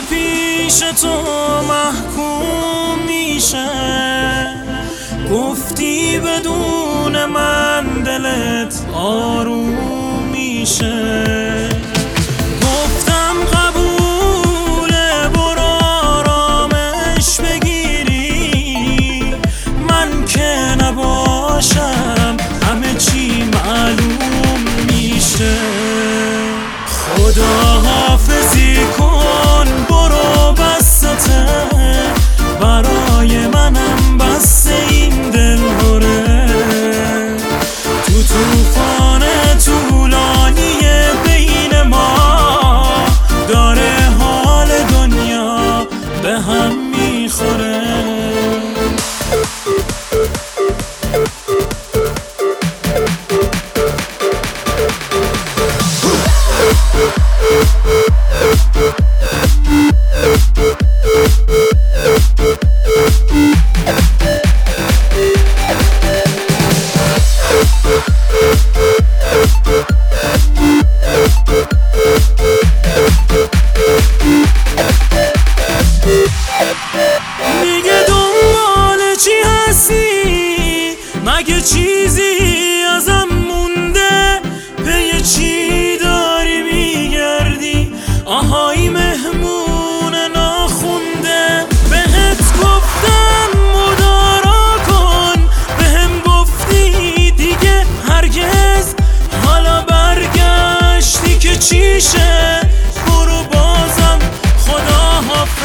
پیش تو محکوم میشه، گفتی بدون من دلت آروم میشه. گفتم قبوله، برو آرامش بگیری، من که نباشم همه چی معلوم میشه. خدا حافظی کن، برو بسته، برای منم بسته این دلهوره. تو طوفان طولانی بین ما داره حال دنیا به هم میخوره. میگه دنبال چی هستی؟ مگه چیزی ازم مونده؟ پی چی داری میگردی؟ آهای مهمون ناخونده. بهت گفتم مدارا کن، بهم گفتی دیگه هرگز، حالا برگشتی که چیشه؟ برو بازم خدا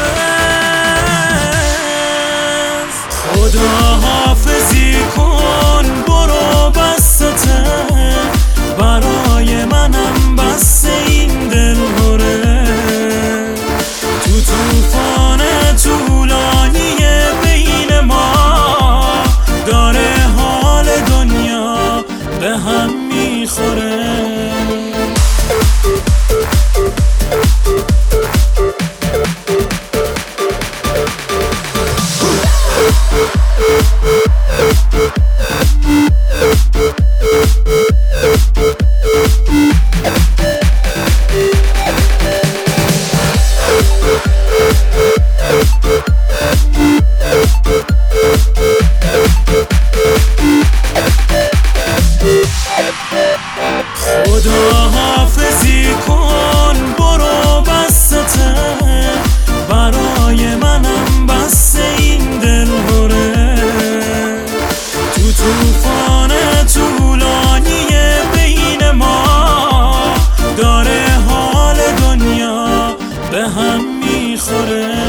حافظ. خدا حافظی کن، برو بسته، برای منم بسته این دلهوره. تو طوفان طولانی بین ما داره حال دنیا به هم میخوره. خدا حافظی کن، برو بسته، برای منم بسته این دلهوره. تو طوفان طولانی بین ما داره حال دنیا به هم میخوره.